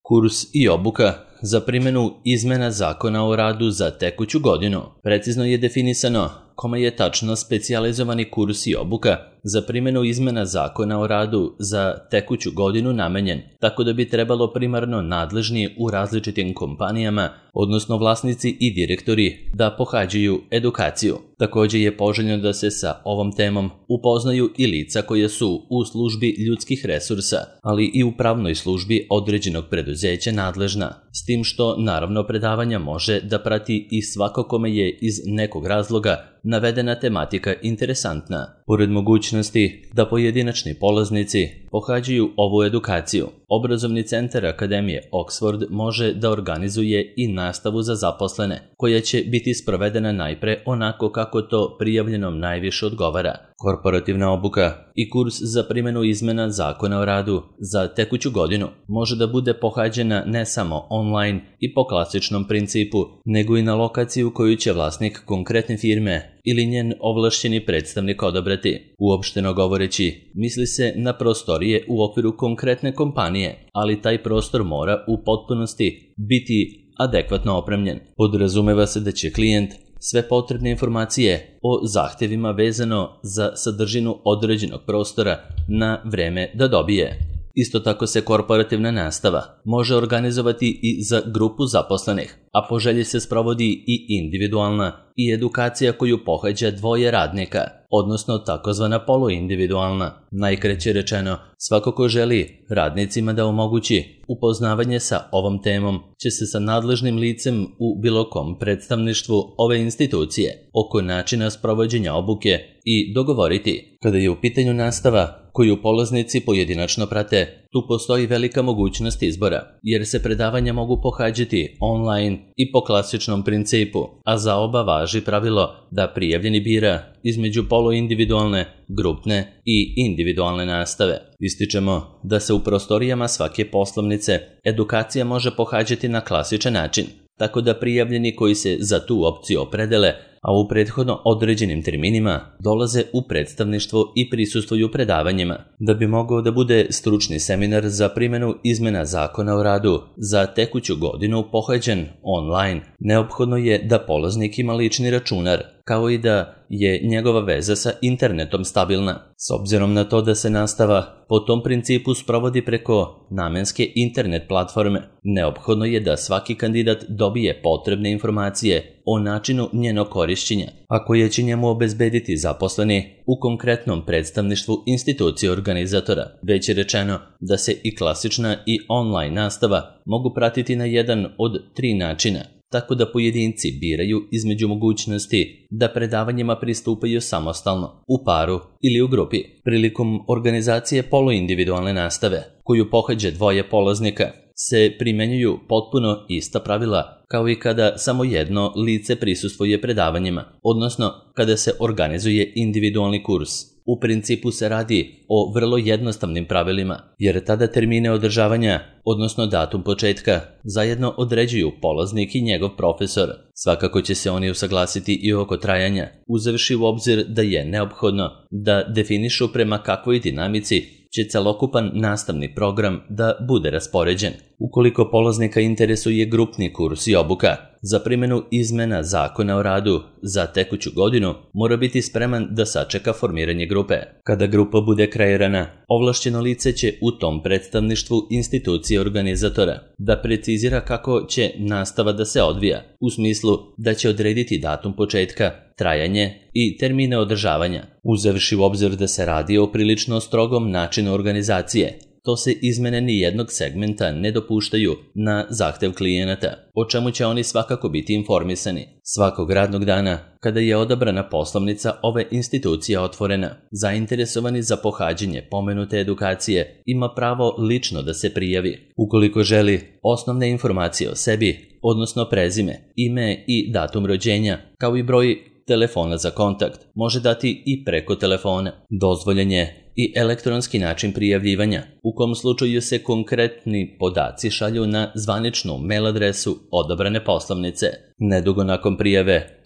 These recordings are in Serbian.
Kurs i obuka za primjenu izmena Zakona o radu za tekuću godinu. Precizno je definisano kome je tačno specijalizovani kurs i obuka za primjenu izmena Zakona o radu za tekuću godinu namenjen, tako da bi trebalo primarno nadležni u različitim kompanijama, odnosno vlasnici i direktori, da pohađaju edukaciju. Također je poželjno da se sa ovom temom upoznaju i lica koja su u službi ljudskih resursa, ali i u pravnoj službi određenog preduzeća nadležna, s tim što naravno predavanja može da prati i svako kome je iz nekog razloga navedena tematika interesantna. Pored mogućnosti da pojedinačni polaznici pohađaju ovu edukaciju, Obrazovni centar Akademije Oxford može da organizuje i nastavu za zaposlene, koja će biti sprovedena najpre onako kako to prijavljenom najviše odgovara. Korporativna obuka i kurs za primjenu izmena Zakona o radu za tekuću godinu može da bude pohađena ne samo online i po klasičnom principu, nego i na lokaciju koju će vlasnik konkretne firme ili njen ovlašćeni predstavnik odabrati. Uopšteno govoreći, misli se na prostorije u okviru konkretne kompanije, ali taj prostor mora u potpunosti biti adekvatno opremljen. Podrazumeva se da će klijent sve potrebne informacije o zahtjevima vezano za sadržinu određenog prostora na vreme da dobije. Isto tako se korporativna nastava može organizovati i za grupu zaposlenih, a po želji se sprovodi i individualna i edukacija koju pohađa dvoje radnika, odnosno takozvana poluindividualna. Najkraće rečeno, svako ko želi radnicima da omogući upoznavanje sa ovom temom će se sa nadležnim licem u bilo kom predstavništvu ove institucije oko načina sprovođenja obuke i dogovoriti. Kada je u pitanju nastava koju polaznici pojedinačno prate, tu postoji velika mogućnost izbora, jer se predavanja mogu pohađati online i po klasičnom principu, a za oba važi pravilo da prijavljeni bira između poluindividualne, grupne i individualne nastave. Ističemo da se u prostorijama svake poslovnice edukacija može pohađati na klasičan način, tako da prijavljeni koji se za tu opciju opredele, a u prethodno određenim terminima dolaze u predstavništvo i prisustvuju predavanjima. Da bi mogao da bude stručni seminar za primjenu izmena Zakona o radu za tekuću godinu pohađen online, neophodno je da polaznik ima lični računar, kao i da je njegova veza sa internetom stabilna. S obzirom na to da se nastava po tom principu sprovodi preko namenske internet platforme, neophodno je da svaki kandidat dobije potrebne informacije o načinu njenog korišćenja, a koje će njemu obezbediti zaposleni u konkretnom predstavništvu institucije organizatora. Već je rečeno da se i klasična i online nastava mogu pratiti na jedan od 3 načina, tako da pojedinci biraju između mogućnosti da predavanjima pristupaju samostalno, u paru ili u grupi. Prilikom organizacije poluindividualne nastave, koju pohađa dvoje polaznika, se primenjuju potpuno ista pravila kao i kada samo jedno lice prisustvuje predavanjima, odnosno kada se organizuje individualni kurs. U principu se radi o vrlo jednostavnim pravilima, jer tada termine održavanja, odnosno datum početka, zajedno određuju polaznik i njegov profesor. Svakako će se oni usaglasiti i oko trajanja, uzevši u obzir da je neophodno da definišu prema kakvoj dinamici će celokupan nastavni program da bude raspoređen. Ukoliko polaznika interesuje grupni kurs i obuka za primjenu izmena Zakona o radu za tekuću godinu, mora biti spreman da sačeka formiranje grupe. Kada grupa bude kreirana, ovlašćeno lice će u tom predstavništvu institucije organizatora da precizira kako će nastava da se odvija, u smislu da će odrediti datum početka, trajanje i termine održavanja. Uzevši u obzir da se radi o prilično strogom načinu organizacije, to se izmene ni jednog segmenta ne dopuštaju na zahtev klijenata, o čemu će oni svakako biti informisani. Svakog radnog dana, kada je odabrana poslovnica ove institucije otvorena, zainteresovani za pohađanje pomenute edukacije ima pravo lično da se prijavi. Ukoliko želi osnovne informacije o sebi, odnosno prezime, ime i datum rođenja, kao i broj telefona za kontakt, može dati i preko telefona. Dozvoljen je i elektronski način prijavljivanja, u kom slučaju se konkretni podaci šalju na zvaničnu mail adresu odabrane poslovnice. Nedugo nakon prijave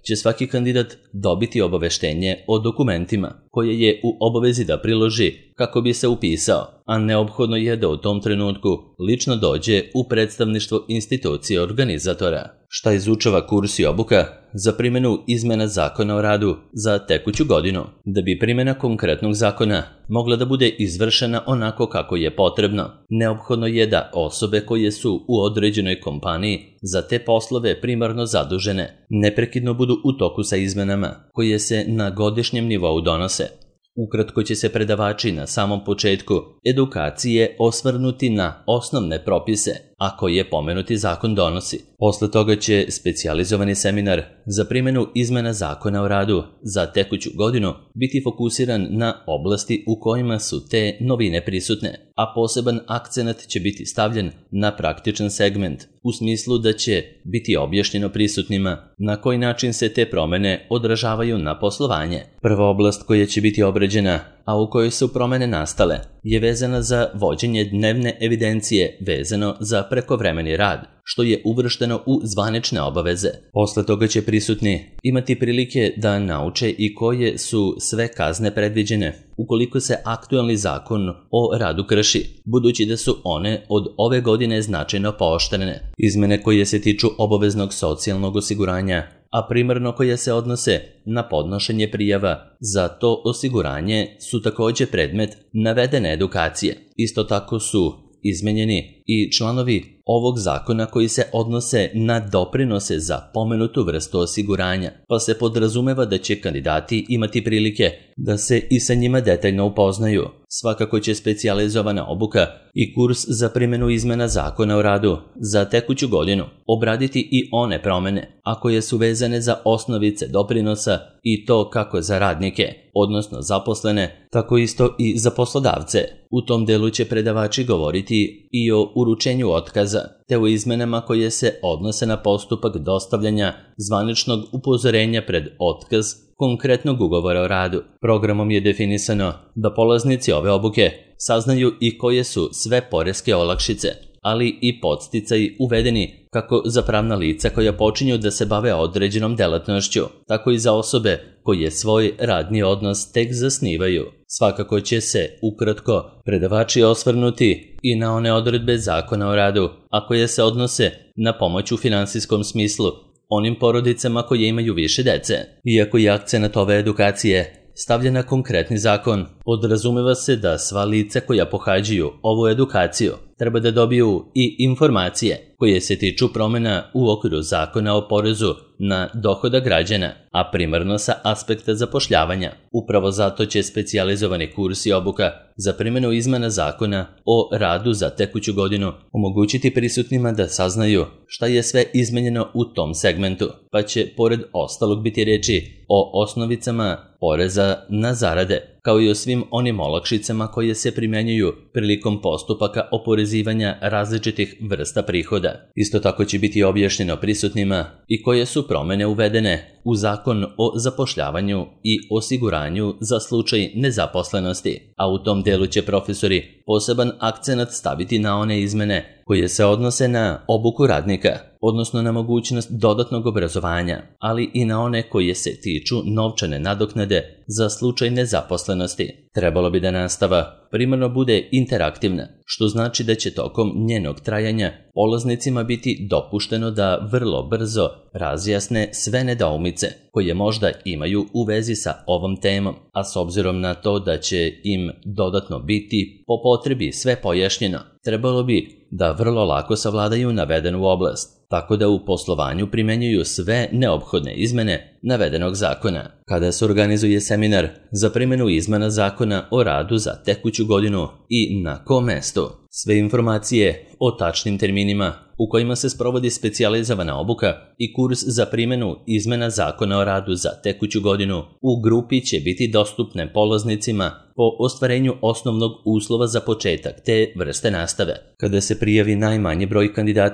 će svaki kandidat dobiti obaveštenje o dokumentima koje je u obavezi da priloži kako bi se upisao, a neophodno je da u tom trenutku lično dođe u predstavništvo institucije organizatora. Šta izučava kurs i obuka za primjenu izmena Zakona o radu za tekuću godinu? Da bi primjena konkretnog zakona mogla da bude izvršena onako kako je potrebno, neophodno je da osobe koje su u određenoj kompaniji za te poslove primarno zadužene neprekidno budu u toku sa izmenama koje se na godišnjem nivou donose. Ukratko će se predavači na samom početku edukacije osvrnuti na osnovne propise, a koje pomenuti zakon donosi. Posle toga će specijalizovani seminar za primjenu izmena Zakona o radu za tekuću godinu biti fokusiran na oblasti u kojima su te novine prisutne, a poseban akcenat će biti stavljen na praktičan segment, u smislu da će biti objašnjeno prisutnima na koji način se te promene odražavaju na poslovanje. Prva oblast koja će biti obrađena, a u kojoj su promene nastale, je vezana za vođenje dnevne evidencije vezano za prekovremeni rad, što je uvršteno u zvanične obaveze. Posle toga će prisutni imati prilike da nauče i koje su sve kazne predviđene ukoliko se aktualni zakon o radu krši, budući da su one od ove godine značajno pooštrene. Izmene koje se tiču obaveznog socijalnog osiguranja, a primarno koje se odnose na podnošenje prijava za to osiguranje, su također predmet navedene edukacije. Isto tako su izmenjeni i članovi ovog zakona koji se odnose na doprinose za pomenutu vrstu osiguranja, pa se podrazumeva da će kandidati imati prilike da se i sa njima detaljno upoznaju. Svakako će specijalizovana obuka i kurs za primjenu izmena Zakona o radu za tekuću godinu obraditi i one promene, a koje su vezane za osnovice doprinosa, i to kako za radnike, odnosno zaposlene, tako isto i za poslodavce. U tom delu će predavači govoriti i o uručenju otkaza, te o izmenama koje se odnose na postupak dostavljanja zvaničnog upozorenja pred otkaz konkretnog ugovora o radu. Programom je definisano da polaznici ove obuke saznaju i koje su sve poreske olakšice, ali i podsticaji uvedeni kako za pravna lica koja počinju da se bave određenom delatnošću, tako i za osobe koje svoj radni odnos tek zasnivaju. Svakako će se ukratko predavači osvrnuti i na one odredbe Zakona o radu, a koje se odnose na pomoć u finansijskom smislu onim porodicama koje imaju više dece. Iako je akcenat ove edukacije stavljen na konkretni zakon, podrazumeva se da sva lica koja pohađaju ovu edukaciju treba da dobiju i informacije koje se tiču promjena u okviru Zakona o porezu na dohodak građana, a primarno sa aspekta zapošljavanja. Upravo zato će specijalizovani kurs i obuka za primjenu izmena Zakona o radu za tekuću godinu omogućiti prisutnima da saznaju šta je sve izmenjeno u tom segmentu, pa će pored ostalog biti reči o osnovicama poreza na zarade, kao i o svim onim olakšicama koje se primjenjuju prilikom postupaka oporezivanja različitih vrsta prihoda. Isto tako će biti objašnjeno prisutnima i koje su promjene uvedene u Zakon o zapošljavanju i osiguranju za slučaj nezaposlenosti, a u tom delu će profesori poseban akcenat staviti na one izmene koje se odnose na obuku radnika, odnosno na mogućnost dodatnog obrazovanja, ali i na one koje se tiču novčane nadoknade za slučaj nezaposlenosti. Trebalo bi da nastava primarno bude interaktivna, što znači da će tokom njenog trajanja polaznicima biti dopušteno da vrlo brzo razjasne sve nedoumice koje možda imaju u vezi sa ovom temom, a s obzirom na to da će im dodatno biti po potrebi sve pojašnjeno, trebalo bi da vrlo lako savladaju navedenu oblast, tako da u poslovanju primenjuju sve neophodne izmene navedenog zakona. Kada se organizuje seminar za primjenu izmena Zakona o radu za tekuću godinu i na kom mestu, sve informacije o tačnim terminima u kojima se sprovodi specijalizovana obuka i kurs za primjenu izmena Zakona o radu za tekuću godinu u grupi će biti dostupne polaznicima po ostvarenju osnovnog uslova za početak te vrste nastave. Kada se prijavi najmanji broj kandidata,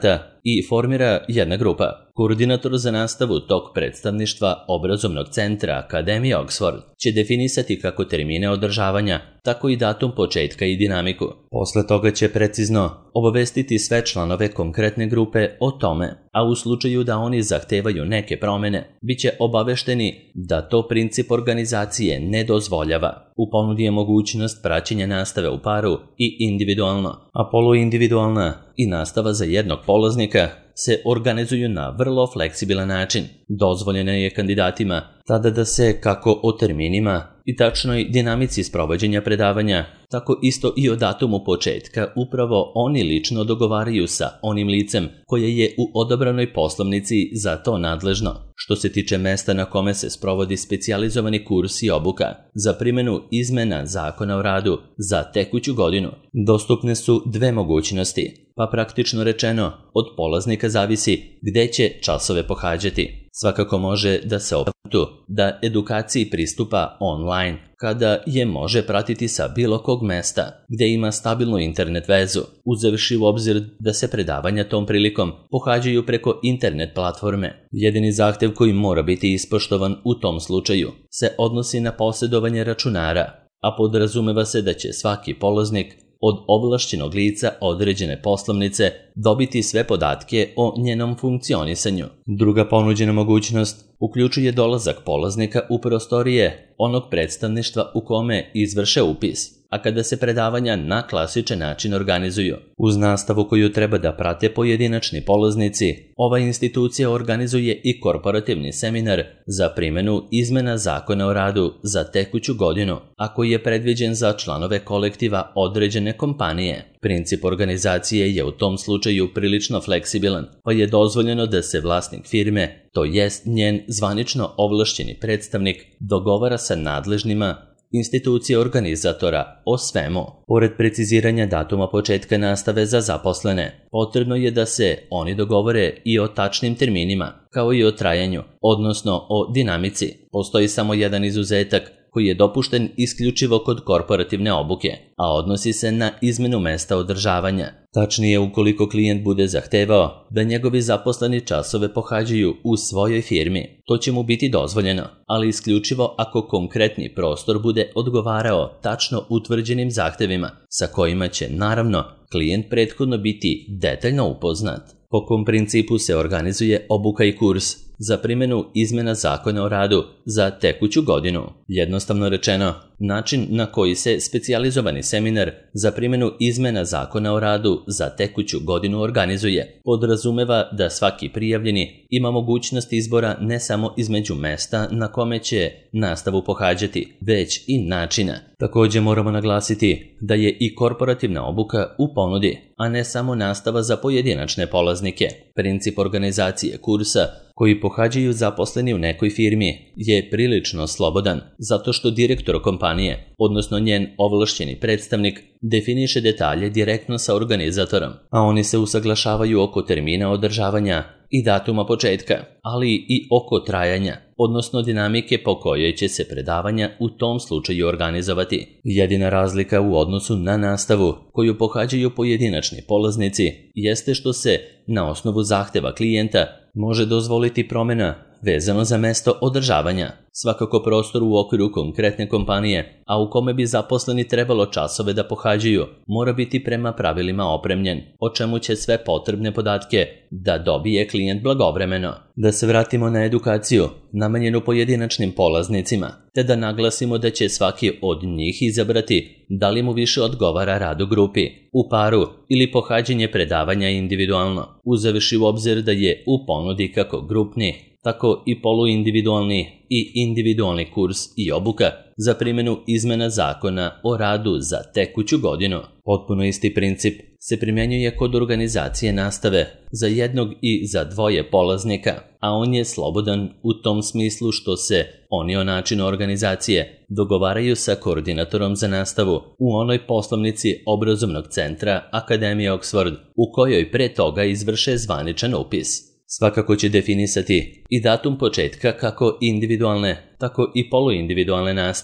i formira jedna grupa. Koordinator za nastavu tog predstavništva obrazovnog centra Akademije Oxford će definisati kako termine održavanja, tako i datum početka i dinamiku. Posle toga će precizno obavestiti sve članove konkretne grupe o tome, a u slučaju da oni zahtevaju neke promene, bit će obavešteni da to princip organizacije ne dozvoljava. U ponudi je mogućnost praćenja nastave u paru i individualno, a poluindividualna i nastava za jednog polaznika se organizuju na vrlo fleksibilan način. Dozvoljeno je kandidatima tada da se kako o terminima i tačnoj dinamici sprovođenja predavanja, tako isto i o datumu početka upravo oni lično dogovaraju sa onim licem koje je u odabranoj poslovnici za to nadležno. Što se tiče mesta na kome se sprovodi specijalizovani kurs i obuka za primjenu izmena Zakona o radu za tekuću godinu, dostupne su dve mogućnosti, pa praktično rečeno od polaznika zavisi gde će časove pohađati. Svakako može da se obrati da edukaciji pristupa online, kada je može pratiti sa bilo kog mesta gde ima stabilnu internet vezu, uzevši u obzir da se predavanja tom prilikom pohađaju preko internet platforme. Jedini zahtev koji mora biti ispoštovan u tom slučaju se odnosi na posjedovanje računara, a podrazumeva se da će svaki polaznik od ovlašćenog lica određene poslovnice dobiti sve podatke o njenom funkcionisanju. Druga ponuđena mogućnost uključuje dolazak polaznika u prostorije onog predstavništva u kome izvrše upis, a kada se predavanja na klasičan način organizuju. Uz nastavu koju treba da prate pojedinačni polaznici, ova institucija organizuje i korporativni seminar za primjenu izmena Zakona o radu za tekuću godinu, a koji je predviđen za članove kolektiva određene kompanije. Princip organizacije je u tom slučaju prilično fleksibilan, pa je dozvoljeno da se vlasnik firme, to jest njen zvanično ovlašćeni predstavnik, dogovara sa nadležnima institucije organizatora o svemu. Pored preciziranja datuma početka nastave za zaposlene, potrebno je da se oni dogovore i o tačnim terminima, kao i o trajanju, odnosno o dinamici. Postoji samo jedan izuzetak koji je dopušten isključivo kod korporativne obuke, a odnosi se na izmenu mesta održavanja. Tačnije, ukoliko klijent bude zahtevao da njegovi zaposleni časove pohađaju u svojoj firmi, to će mu biti dozvoljeno, ali isključivo ako konkretni prostor bude odgovarao tačno utvrđenim zahtevima, sa kojima će, naravno, klijent prethodno biti detaljno upoznat. Po kom principu se organizuje obuka i kurs za primjenu izmena Zakona o radu za tekuću godinu? Jednostavno rečeno, način na koji se specijalizovani seminar za primjenu izmena Zakona o radu za tekuću godinu organizuje, podrazumeva da svaki prijavljeni ima mogućnost izbora ne samo između mesta na kome će nastavu pohađati, već i načina. Također moramo naglasiti da je i korporativna obuka u ponudi, a ne samo nastava za pojedinačne polaznike. Princip organizacije kursa koji pohađaju zaposleni u nekoj firmi je prilično slobodan, zato što direktor kompanije, odnosno njen ovlašćeni predstavnik, definiše detalje direktno sa organizatorom, a oni se usaglašavaju oko termina održavanja i datuma početka, ali i oko trajanja, odnosno dinamike po kojoj će se predavanja u tom slučaju organizovati. Jedina razlika u odnosu na nastavu koju pohađaju pojedinačni polaznici jeste što se na osnovu zahteva klijenta može dozvoliti promjena vezano za mesto održavanja. Svakako prostor u okviru konkretne kompanije, a u kome bi zaposleni trebalo časove da pohađaju, mora biti prema pravilima opremljen, o čemu će sve potrebne podatke da dobije klijent blagovremeno. Da se vratimo na edukaciju namenjenu pojedinačnim polaznicima, te da naglasimo da će svaki od njih izabrati da li mu više odgovara rad u grupi, u paru ili pohađanje predavanja individualno, uzevši u obzir da je u ponudi kako grupni, tako i poluindividualni i individualni kurs i obuka za primjenu izmena Zakona o radu za tekuću godinu. Potpuno isti princip se primjenjuje kod organizacije nastave za jednog i za dvoje polaznika, a on je slobodan u tom smislu što se oni o načinu organizacije dogovaraju sa koordinatorom za nastavu u onoj poslovnici obrazovnog centra Akademije Oxford u kojoj pre toga izvrše zvaničan upis. Svakako će definisati i datum početka kako individualne, tako i poluindividualne nastave,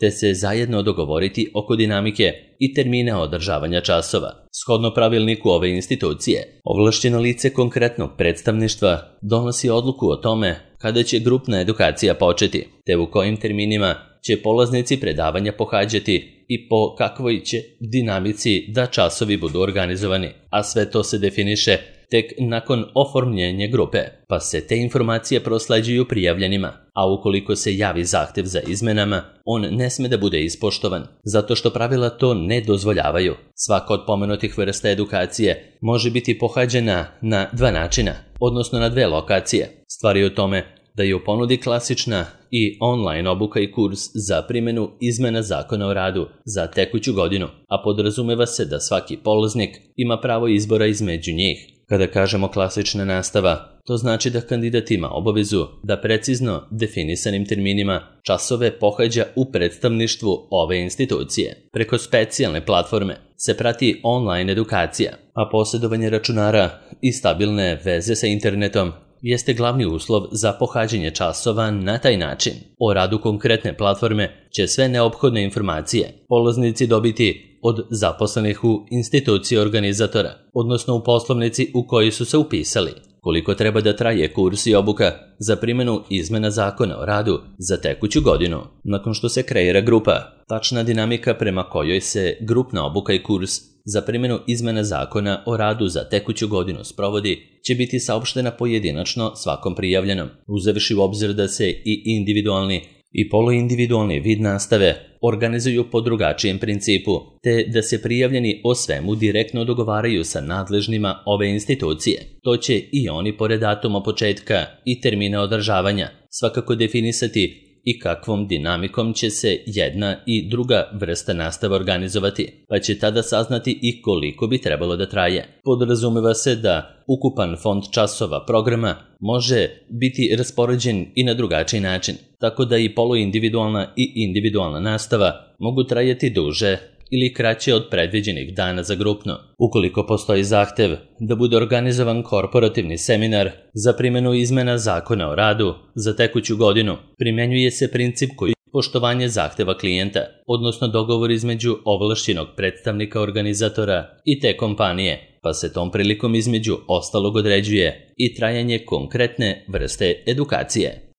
te se zajedno dogovoriti oko dinamike i termina održavanja časova. Shodno pravilniku ove institucije, ovlašćeno lice konkretnog predstavništva donosi odluku o tome kada će grupna edukacija početi, te u kojim terminima će polaznici predavanja pohađati i po kakvoj će dinamici da časovi budu organizovani, a sve to se definiše tek nakon oformljenja grupe, pa se te informacije prosleđuju prijavljenima, a ukoliko se javi zahtev za izmenama, on ne sme da bude ispoštovan, zato što pravila to ne dozvoljavaju. Svaka od pomenutih vrsta edukacije može biti pohađena na 2 načina, odnosno na 2 lokacije. Stvar je u tome da je u ponudi klasična i online obuka i kurs za primjenu izmena Zakona o radu za tekuću godinu, a podrazumeva se da svaki polaznik ima pravo izbora između njih. Kada kažemo klasična nastava, to znači da kandidat ima obavezu da precizno definisanim terminima časove pohađa u predstavništvu ove institucije. Preko specijalne platforme se prati online edukacija, a posjedovanje računara i stabilne veze sa internetom jeste glavni uslov za pohađanje časova na taj način. O radu konkretne platforme će sve neophodne informacije polaznici dobiti od zaposlenih u instituciji organizatora, odnosno u poslovnici u koji su se upisali. Koliko treba da traje kurs i obuka za primjenu izmena Zakona o radu za tekuću godinu. Nakon što se kreira grupa, tačna dinamika prema kojoj se grupna obuka i kurs za primjenu izmena Zakona o radu za tekuću godinu sprovodi će biti saopštena pojedinačno svakom prijavljenom, uzevši u obzir da se i individualni i poluindividualni vid nastave organizuju po drugačijem principu, te da se prijavljeni o svemu direktno dogovaraju sa nadležnima ove institucije. To će i oni pored datuma početka i termina održavanja svakako definisati i kakvom dinamikom će se jedna i druga vrsta nastave organizovati, pa će tada saznati i koliko bi trebalo da traje. Podrazumeva se da ukupan fond časova programa može biti raspoređen i na drugačiji način, tako da i poluindividualna i individualna nastava mogu trajati duže ili kraće od predviđenih dana za grupno. Ukoliko postoji zahtev da bude organizovan korporativni seminar za primjenu izmena Zakona o radu za tekuću godinu, primjenjuje se princip koji poštovanje zahteva klijenta, odnosno dogovor između ovlašćenog predstavnika organizatora i te kompanije, pa se tom prilikom između ostalog određuje i trajanje konkretne vrste edukacije.